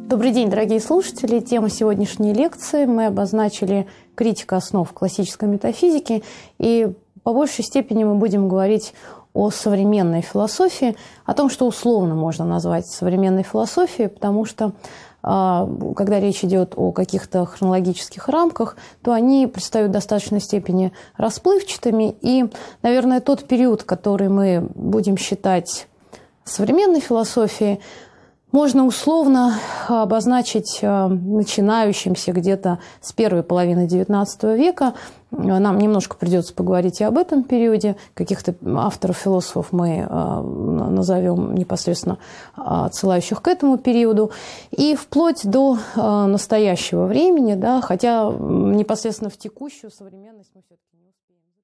Добрый день, дорогие слушатели. Тема сегодняшней лекции мы обозначили критика основ классической метафизики. И по большей степени мы будем говорить о современной философии, о том, что условно можно назвать современной философией, потому что когда речь идет о каких-то хронологических рамках, то они предстают в достаточной степени расплывчатыми. И, наверное, тот период, который мы будем считать современной философией, можно условно обозначить начинающимся где-то с первой половины XIX века. Нам немножко придется поговорить и об этом периоде. Каких-то авторов-философов мы назовем непосредственно отсылающих к этому периоду. И вплоть до настоящего времени, да, хотя непосредственно в текущую современность мы все-таки не успеем.